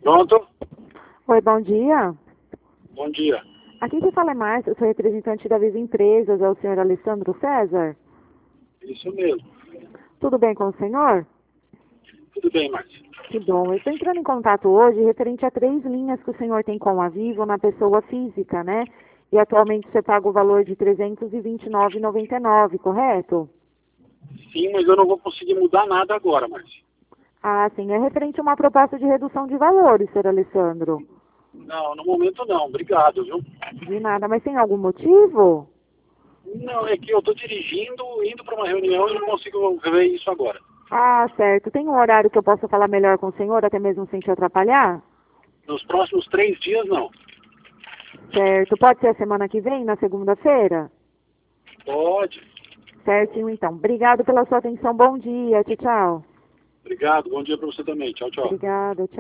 Pronto? Oi, bom dia. Bom dia. Aqui que fala é Márcia, eu sou representante da Visa Empresas, é o senhor Alessandro César? Isso mesmo. Tudo bem com o senhor? Tudo bem, Márcia. Que bom. Eu estou entrando em contato hoje referente a 3 linhas que o senhor tem com a Vivo na pessoa física, né? E atualmente você paga o valor de R$ 329,99, correto? Sim, mas eu não vou conseguir mudar nada agora, Márcia. Ah, sim. É referente a uma proposta de redução de valores, senhor Alessandro. Não, no momento não. Obrigado, viu? De nada. Mas tem algum motivo? Não, é que eu estou dirigindo, indo para uma reunião e não consigo ver isso agora. Ah, certo. Tem um horário que eu possa falar melhor com o senhor, até mesmo sem te atrapalhar? Nos próximos 3 dias, não. Certo. Pode ser a semana que vem, na segunda-feira? Pode. Certinho, então. Obrigado pela sua atenção. Bom dia. Tchau, tchau. Obrigado. Bom dia para você também. Tchau, tchau. Obrigada. Tchau.